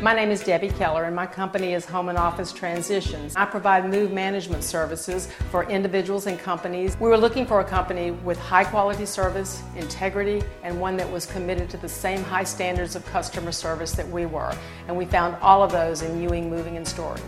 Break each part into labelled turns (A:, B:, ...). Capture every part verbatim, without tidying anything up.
A: My name is Debbie Keller, and my company is Home and Office Transitions. I provide move management services for individuals and companies. We were looking for a company with high quality service, integrity, and one that was committed to the same high standards of customer service that we were. And we found all of those in Ewing Moving and Storage.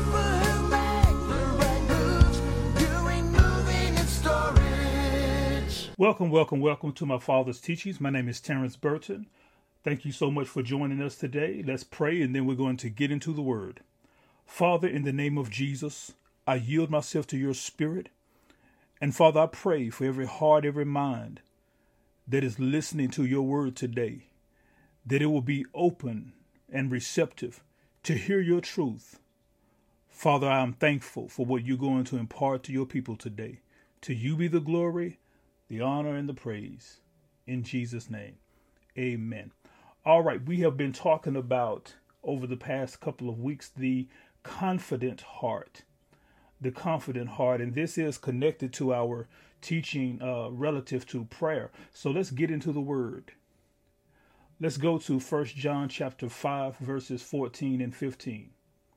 B: Welcome, welcome, welcome to my Father's Teachings. My name is Terrence Burton. Thank you so much for joining us today. Let's pray, and then we're going to get into the Word. Father, in the name of Jesus, I yield myself to your Spirit. And Father, I pray for every heart, every mind that is listening to your Word today, that it will be open and receptive to hear your truth. Father, I am thankful for what you're going to impart to your people today. To you be the glory, the honor, and the praise. In Jesus' name, amen. All right, we have been talking about, over the past couple of weeks, the confident heart. The confident heart, and this is connected to our teaching uh, relative to prayer. So let's get into the Word. Let's go to First John chapter five, verses fourteen and fifteen.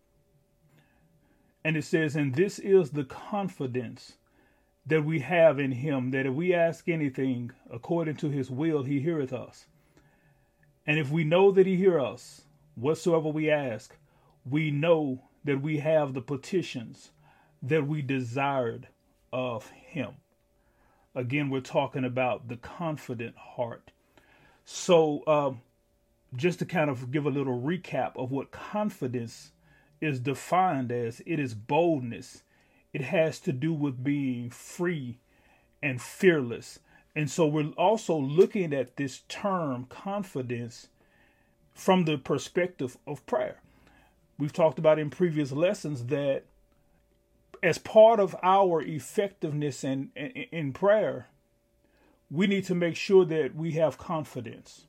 B: And it says, "And this is the confidence that we have in him, that if we ask anything according to his will, he heareth us. And if we know that he hear us, whatsoever we ask, we know that we have the petitions that we desired of him." Again, we're talking about the confident heart. So uh, just to kind of give a little recap of what confidence is defined as, it is boldness. It has to do with being free and fearless. And so we're also looking at this term confidence from the perspective of prayer. We've talked about in previous lessons that as part of our effectiveness in, in, in prayer, we need to make sure that we have confidence.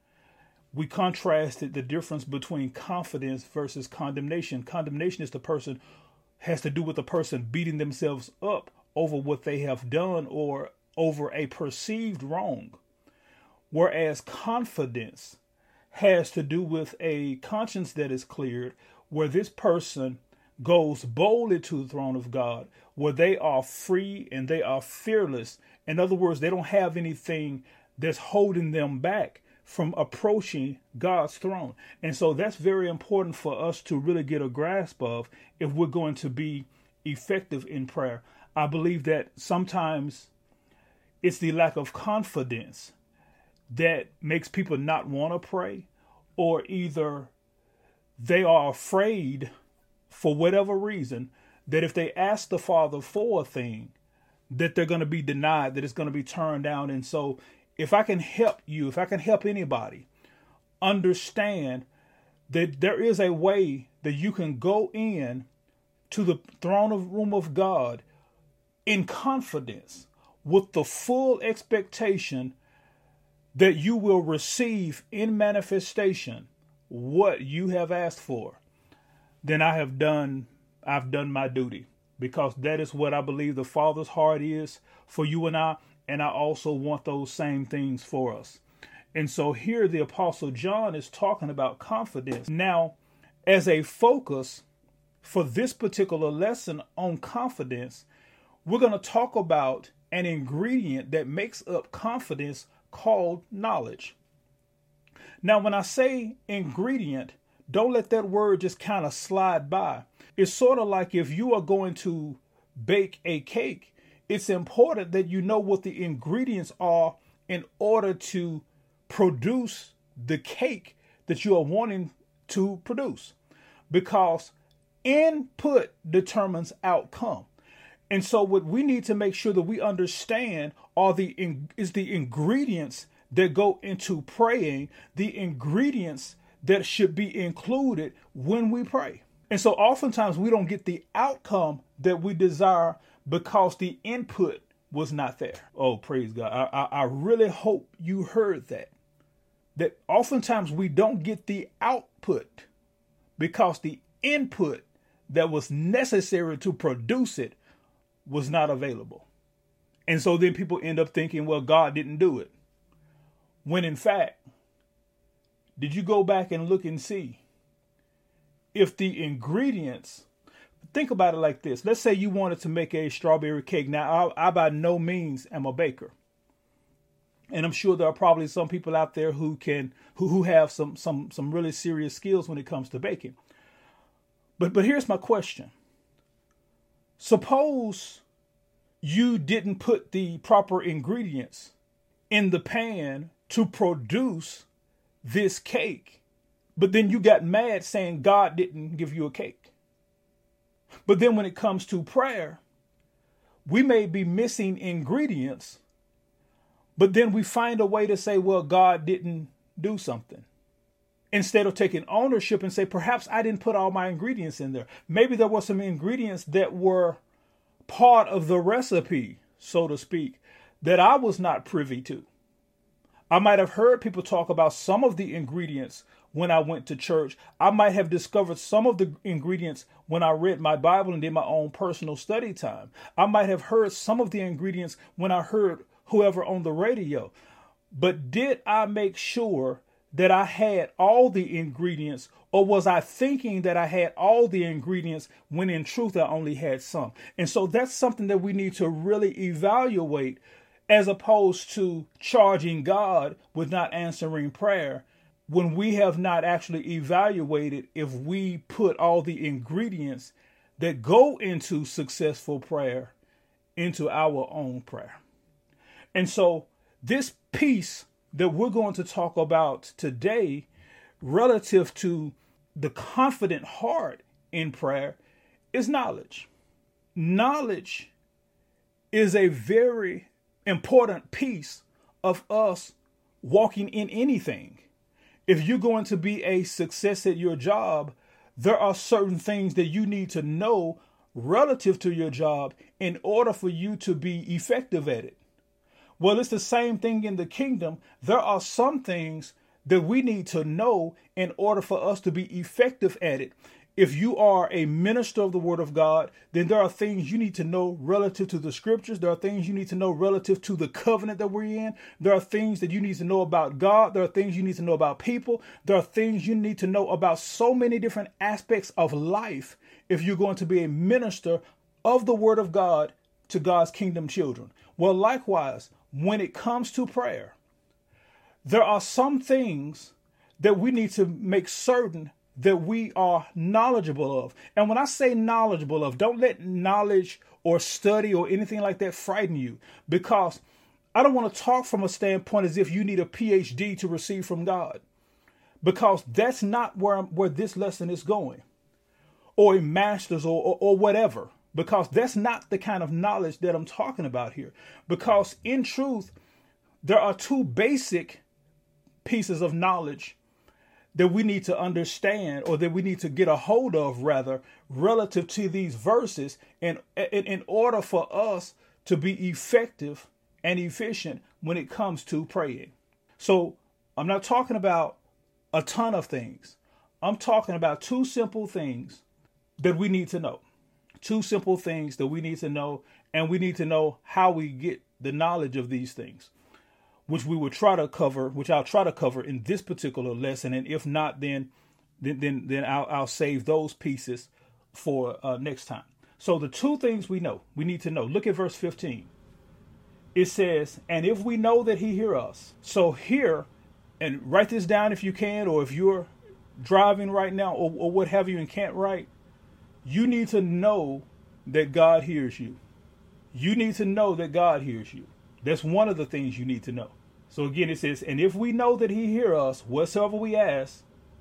B: We contrasted the difference between confidence versus condemnation. Condemnation is the person has to do with the person beating themselves up over what they have done or over a perceived wrong. Whereas confidence has to do with a conscience that is cleared, where this person goes boldly to the throne of God, where they are free and they are fearless. In other words, they don't have anything that's holding them back from approaching God's throne. And so that's very important for us to really get a grasp of if we're going to be effective in prayer. I believe that sometimes it's the lack of confidence that makes people not want to pray, or either they are afraid for whatever reason that if they ask the Father for a thing, that they're going to be denied, that it's going to be turned down. And so if I can help you, if I can help anybody understand that there is a way that you can go in to the throne of room of God in confidence with the full expectation that you will receive in manifestation what you have asked for, then I have done, I've done my duty, because that is what I believe the Father's heart is for you and I. And I also want those same things for us. And so here the Apostle John is talking about confidence. Now, as a focus for this particular lesson on confidence, we're going to talk about an ingredient that makes up confidence called knowledge. Now, when I say ingredient, don't let that word just kind of slide by. It's sort of like if you are going to bake a cake, it's important that you know what the ingredients are in order to produce the cake that you are wanting to produce, because input determines outcome. And so what we need to make sure that we understand are the in, is the ingredients that go into praying, the ingredients that should be included when we pray. And so oftentimes we don't get the outcome that we desire because the input was not there. Oh, praise God. I, I, I really hope you heard that. That oftentimes we don't get the output because the input that was necessary to produce it was not available. And so then people end up thinking, well, God didn't do it. When in fact, did you go back and look and see if the ingredients, think about it like this. Let's say you wanted to make a strawberry cake. Now, I, I by no means am a baker. And I'm sure there are probably some people out there who can, who, who have some, some, some really serious skills when it comes to baking. But, but here's my question. Suppose you didn't put the proper ingredients in the pan to produce this cake, but then you got mad saying God didn't give you a cake. But then when it comes to prayer, we may be missing ingredients, but then we find a way to say, well, God didn't do something. Instead of taking ownership and say, perhaps I didn't put all my ingredients in there. Maybe there were some ingredients that were part of the recipe, so to speak, that I was not privy to. I might have heard people talk about some of the ingredients when I went to church. I might have discovered some of the ingredients when I read my Bible and did my own personal study time. I might have heard some of the ingredients when I heard whoever on the radio. But did I make sure that I had all the ingredients, or was I thinking that I had all the ingredients when in truth I only had some? And so that's something that we need to really evaluate, as opposed to charging God with not answering prayer when we have not actually evaluated if we put all the ingredients that go into successful prayer into our own prayer. And so this piece that we're going to talk about today relative to the confident heart in prayer is knowledge. Knowledge is a very important piece of us walking in anything. If you're going to be a success at your job, there are certain things that you need to know relative to your job in order for you to be effective at it. Well, it's the same thing in the kingdom. There are some things that we need to know in order for us to be effective at it. If you are a minister of the word of God, then there are things you need to know relative to the scriptures. There are things you need to know relative to the covenant that we're in. There are things that you need to know about God. There are things you need to know about people. There are things you need to know about so many different aspects of life if you're going to be a minister of the word of God to God's kingdom children. Well, likewise, when it comes to prayer, there are some things that we need to make certain that we are knowledgeable of. And when I say knowledgeable of, don't let knowledge or study or anything like that frighten you, because I don't want to talk from a standpoint as if you need a P H D to receive from God, because that's not where, where this lesson is going, or a master's or, or, or whatever. Because that's not the kind of knowledge that I'm talking about here. Because in truth, there are two basic pieces of knowledge that we need to understand, or that we need to get a hold of, rather, relative to these verses in, in, in order for us to be effective and efficient when it comes to praying. So I'm not talking about a ton of things. I'm talking about two simple things that we need to know. Two simple things that we need to know, and we need to know how we get the knowledge of these things, which we will try to cover, which I'll try to cover in this particular lesson. And if not, then then then, then I'll, I'll save those pieces for uh, next time. So the two things we know, we need to know. Look at verse fifteen. It says, and if we know that he hears us. So here, and write this down if you can, or if you're driving right now or, or what have you and can't write. You need to know that God hears you. You need to know that God hears you. That's one of the things you need to know. So again, it says, and if we know that he hears us, whatsoever we ask.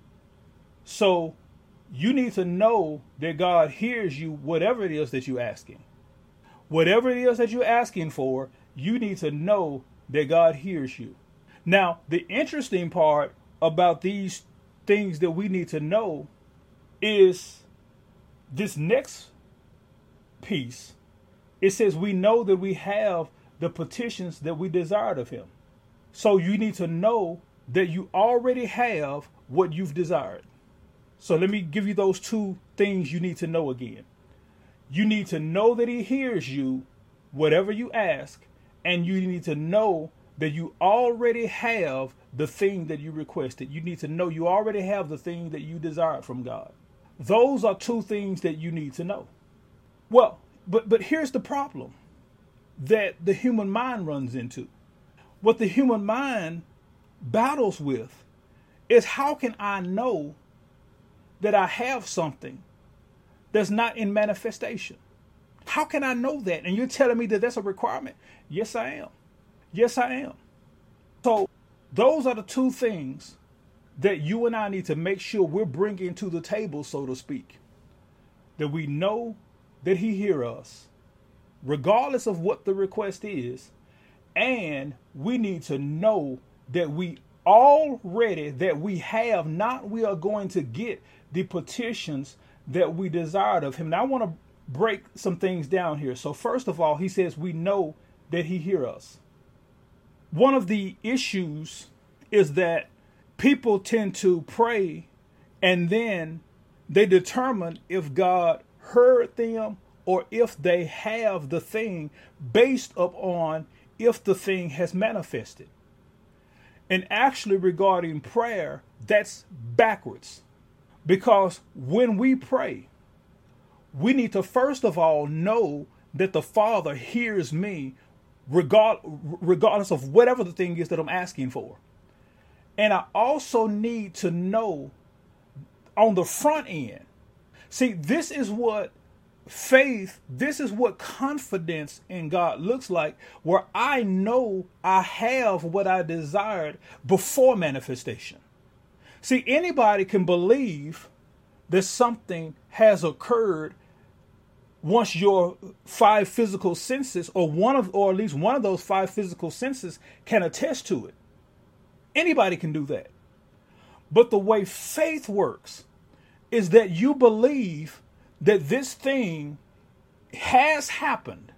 B: So you need to know that God hears you, whatever it is that you're asking. Whatever it is that you're asking for, you need to know that God hears you. Now, the interesting part about these things that we need to know is this next piece. It says we know that we have the petitions that we desired of him. So you need to know that you already have what you've desired. So let me give you those two things you need to know again. You need to know that he hears you, whatever you ask, and you need to know that you already have the thing that you requested. You need to know you already have the thing that you desired from God. Those are two things that you need to know. Well, but but here's the problem that the human mind runs into. What the human mind battles with is, how can I know that I have something that's not in manifestation? How can I know that? And you're telling me that that's a requirement? Yes, I am. Yes, I am. So those are the two things that you and I need to make sure we're bringing to the table, so to speak. That we know that he hears us, regardless of what the request is. And we need to know that we already, that we have not, we are going to get the petitions that we desired of him. Now, I want to break some things down here. So first of all, he says we know that he hears us. One of the issues is that people tend to pray and then they determine if God heard them or if they have the thing based upon if the thing has manifested. And actually, regarding prayer, that's backwards. Because when we pray, we need to first of all know that the Father hears me regard, regardless of whatever the thing is that I'm asking for. And I also need to know on the front end. See, this is what faith, this is what confidence in God looks like, where I know I have what I desired before manifestation. See, anybody can believe that something has occurred once your five physical senses, or one of, or at least one of those five physical senses, can attest to it. Anybody can do that. But the way faith works is that you believe that this thing has happened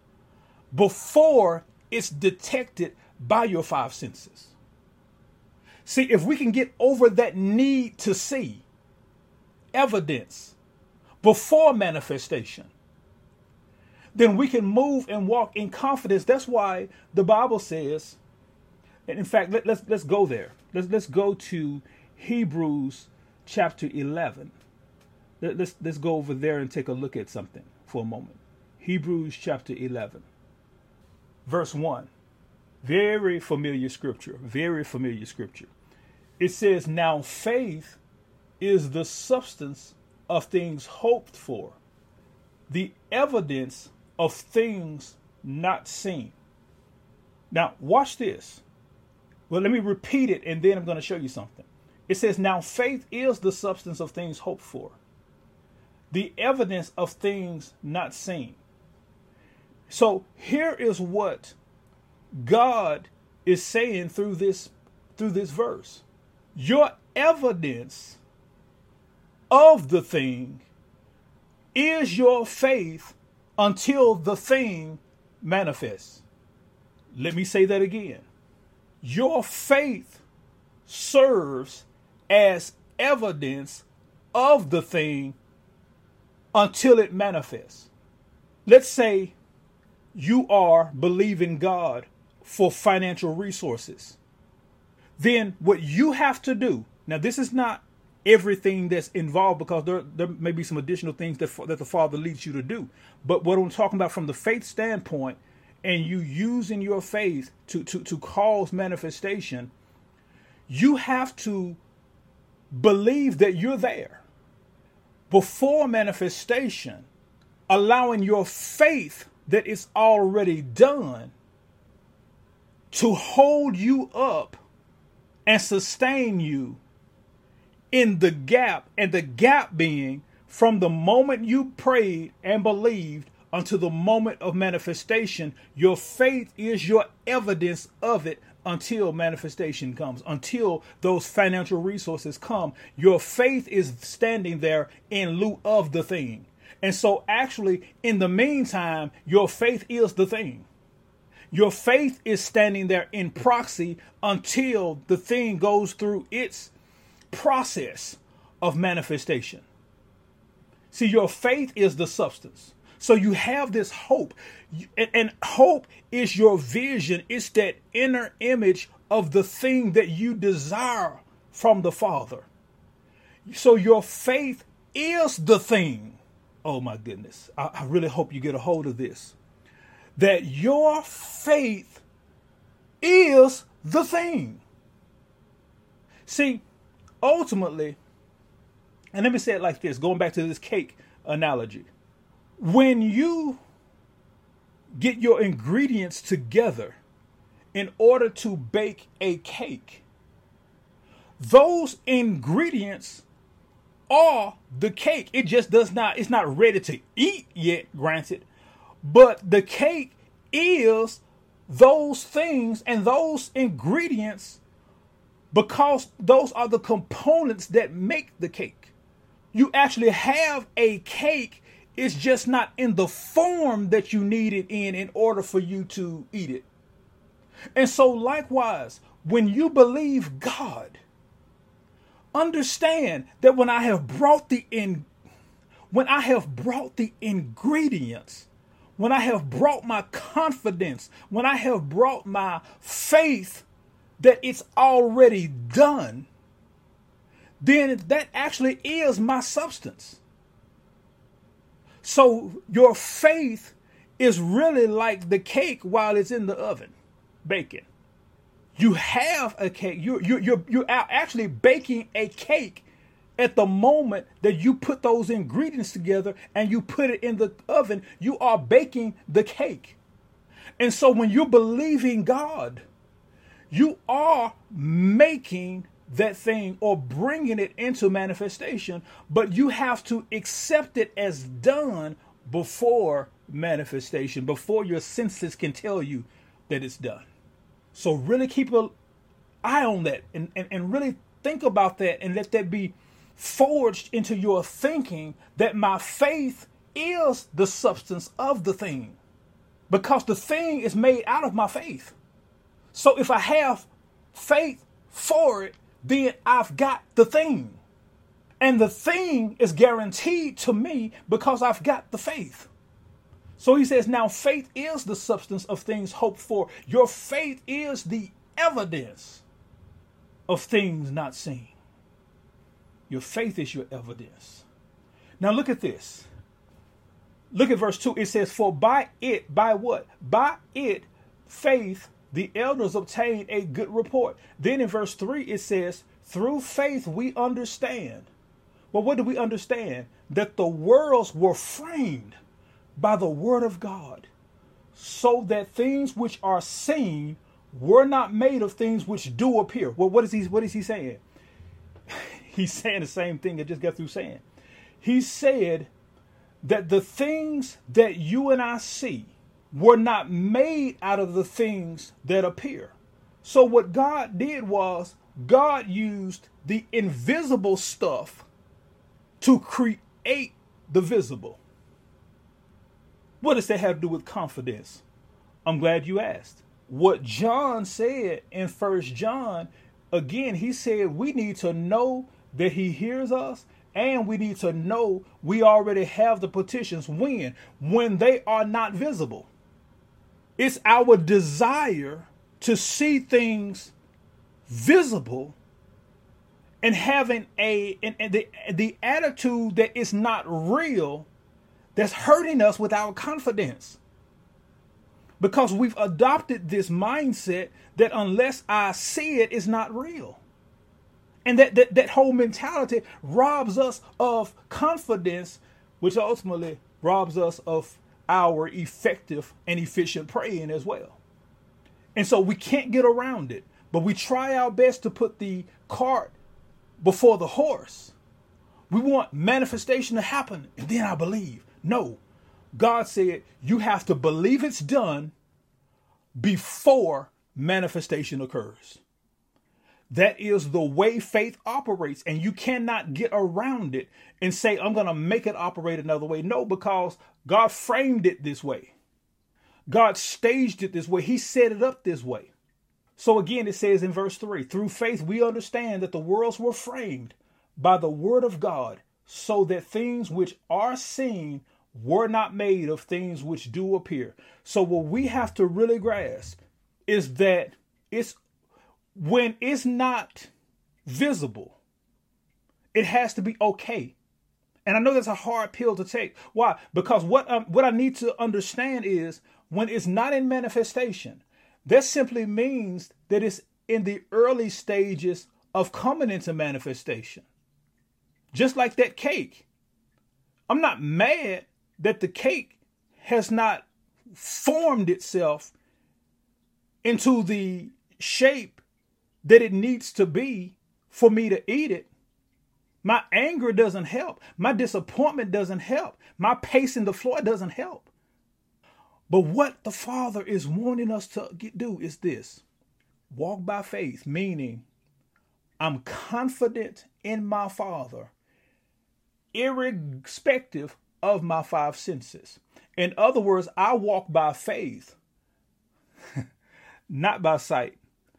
B: before it's detected by your five senses. See, if we can get over that need to see evidence before manifestation, then we can move and walk in confidence. That's why the Bible says, and in fact, let, let's let's go there. Let's let's go to Hebrews chapter eleven. Let, let's let's go over there and take a look at something for a moment. Hebrews chapter eleven, verse one. Very familiar scripture. Very familiar scripture. It says, "Now faith is the substance of things hoped for, the evidence of things not seen." Now, watch this. Well, let me repeat it, and then I'm going to show you something. It says, "Now faith is the substance of things hoped for, the evidence of things not seen." So here is what God is saying through this, through this verse. Your evidence of the thing is your faith until the thing manifests. Let me say that again. Your faith serves as evidence of the thing until it manifests. Let's say you are believing God for financial resources. Then what you have to do, now this is not everything that's involved, because there, there may be some additional things that, that the Father leads you to do. But what I'm talking about from the faith standpoint, and you using your faith to, to, to cause manifestation, you have to believe that you're there before manifestation, allowing your faith that it's already done to hold you up and sustain you in the gap, and the gap being from the moment you prayed and believed until the moment of manifestation. Your faith is your evidence of it until manifestation comes, until those financial resources come. Your faith is standing there in lieu of the thing. And so actually, in the meantime, your faith is the thing. Your faith is standing there in proxy until the thing goes through its process of manifestation. See, your faith is the substance. So you have this hope, and hope is your vision. It's that inner image of the thing that you desire from the Father. So your faith is the thing. Oh my goodness. I, I really hope you get a hold of this. That your faith is the thing. See, ultimately, and let me say it like this, going back to this cake analogy. When you get your ingredients together in order to bake a cake, those ingredients are the cake. It just does not, it's not ready to eat yet, granted, but the cake is those things and those ingredients, because those are the components that make the cake. You actually have a cake. It's just not in the form that you need it in in order for you to eat it. And so likewise, when you believe God, understand that when I have brought the in, when I have brought the ingredients, when I have brought my confidence, when I have brought my faith that it's already done, then that actually is my substance. So your faith is really like the cake while it's in the oven baking. You have a cake. You're, you're, you're, you're actually baking a cake at the moment that you put those ingredients together and you put it in the oven. You are baking the cake. And so when you're believing God, you are making that thing or bringing it into manifestation, but you have to accept it as done before manifestation, before your senses can tell you that it's done. So really keep an eye on that and, and, and really think about that and let that be forged into your thinking, that my faith is the substance of the thing, because the thing is made out of my faith. So if I have faith for it, then I've got the thing. And the thing is guaranteed to me because I've got the faith. So he says, now faith is the substance of things hoped for. Your faith is the evidence of things not seen. Your faith is your evidence. Now look at this. Look at verse two. It says, for by it, by what? By it, faith, the elders obtained a good report. Then in verse three, it says, through faith we understand. Well, what do we understand? That the worlds were framed by the word of God, so that things which are seen were not made of things which do appear. Well, what is he, what is he saying? He's saying the same thing I just got through saying. He said that the things that you and I see were not made out of the things that appear. So what God did was God used the invisible stuff to create the visible. What does that have to do with confidence? I'm glad you asked. What John said in First John, again, he said we need to know that he hears us, and we need to know we already have the petitions. When? When they are not visible. It's our desire to see things visible and having a and, and the, the attitude that it's not real that's hurting us with our confidence. Because we've adopted this mindset that unless I see it, it's not real. And that, that, that whole mentality robs us of confidence, which ultimately robs us of our effective and efficient praying as well. And so we can't get around it, but we try our best to put the cart before the horse. We want manifestation to happen, and then I believe. No, God said you have to believe it's done before manifestation occurs. That is the way faith operates, and you cannot get around it and say, I'm going to make it operate another way. No, because God framed it this way. God staged it this way. He set it up this way. So again, it says in verse three, through faith, we understand that the worlds were framed by the word of God, so that things which are seen were not made of things which do appear. So what we have to really grasp is that it's when it's not visible, it has to be okay. And I know that's a hard pill to take. Why? Because what um, what I need to understand is when it's not in manifestation, that simply means that it's in the early stages of coming into manifestation. Just like that cake. I'm not mad that the cake has not formed itself into the shape that it needs to be for me to eat it. My anger doesn't help. My disappointment doesn't help. My pacing the floor doesn't help. But what the Father is wanting us to get, do is this. Walk by faith, meaning I'm confident in my Father, irrespective of my five senses. In other words, I walk by faith, not by sight.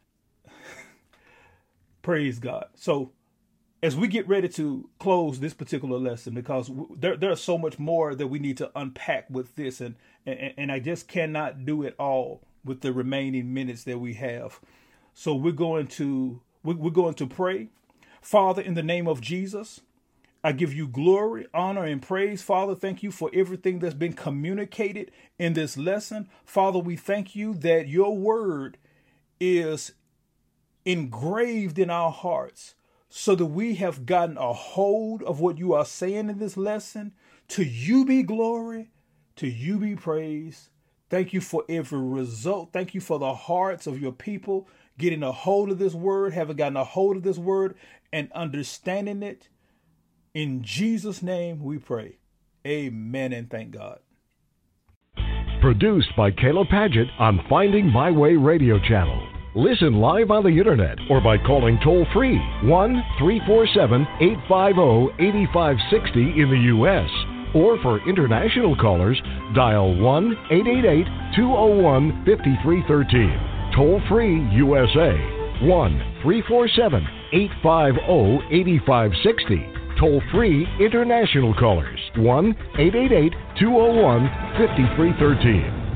B: Praise God. So as we get ready to close this particular lesson, because there, there's so much more that we need to unpack with this, and, and, and I just cannot do it all with the remaining minutes that we have. So we're going to we're going to pray. Father, in the name of Jesus, I give you glory, honor, and praise. Father, thank you for everything that's been communicated in this lesson. Father, we thank you that your word is engraved in our hearts, so that we have gotten a hold of what you are saying in this lesson. To you be glory, to you be praise. Thank you for every result. Thank you for the hearts of your people getting a hold of this word, having gotten a hold of this word and understanding it. In Jesus' name we pray. Amen and thank God.
C: Produced by Caleb Paget on Finding My Way Radio Channel. Listen live on the internet or by calling toll-free one three four seven, eight five zero, eight five six zero in the U S Or for international callers, dial one eight eight eight, two zero one, five three one three. Toll-free U S A, one three four seven, eight five zero, eight five six zero. Toll-free international callers, one eight eight eight, two zero one, five three one three.